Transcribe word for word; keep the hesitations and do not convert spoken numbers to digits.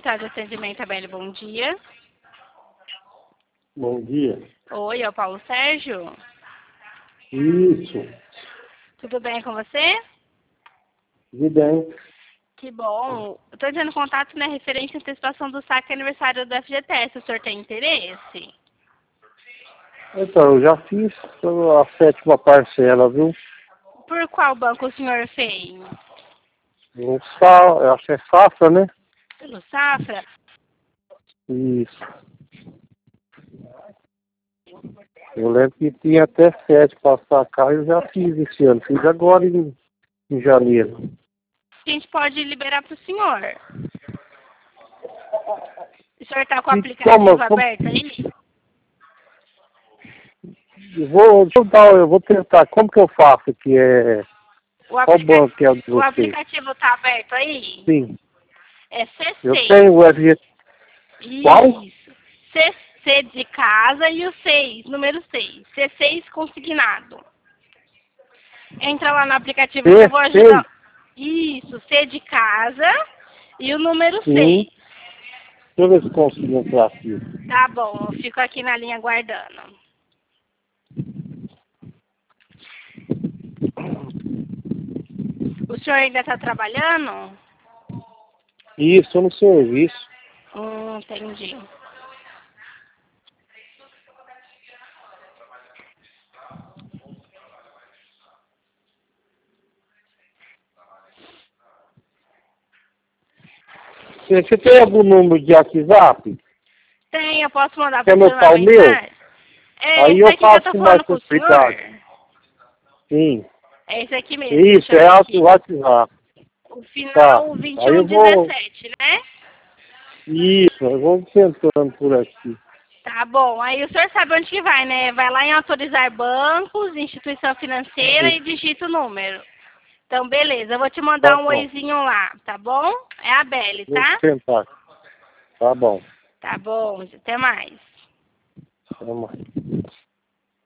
Central de Atendimento, Abelha, bom dia. Bom dia. Oi, é o Paulo Sérgio? Isso. Tudo bem com você? Tudo bem. Que bom. Eu tô entrando em contato, né, referente à antecipação do saque aniversário do F G T S. O senhor tem interesse? Então, eu já fiz a sétima parcela, viu? Por qual banco o senhor fez? No Sa... Eu acho que é Safra, né? Pelo Safra? Isso. Eu lembro que tinha até sete para sacar e eu já fiz esse ano. Fiz agora em, em janeiro. A gente pode liberar para o senhor. O senhor está com o E aplicativo como, como... aberto aí? Eu vou, deixa eu, dar, eu vou tentar. Como que eu faço aqui? É... O, Qual aplica... banco que é o de o você? aplicativo está aberto aí? Sim. É C seis. Eu tenho o F G T S. Qual? Isso. C, C de casa e o seis, número seis. C seis consignado. Entra lá no aplicativo que eu vou C seis? ajudar. Isso, C de casa e o número Sim. seis. Deixa eu ver se consigo entrar aqui. Tá bom, eu fico aqui na linha aguardando. O senhor ainda está trabalhando? Isso, no serviço. Hum, entendi. Você tem algum número de WhatsApp? Tem, eu posso mandar Quer para o senhor uma anotar o meu? mensagem? É Aí esse eu aqui que eu faço tô com falando mais com o facilidade. senhor? Sim. É esse aqui mesmo, Isso, deixa eu é ver o aqui. WhatsApp. O Tá. final vinte e Aí um eu vou... dezessete, né? Isso, eu vou tentando por aqui. Tá bom. Aí o senhor sabe onde que vai, né? Vai lá em autorizar bancos, instituição financeira e Isso. digita o número. Então, beleza. Eu vou te Tá mandar um bom. oizinho lá, tá bom? É a Belle, Vou tá? tentar. Tá bom. Tá bom. Até mais. Até mais.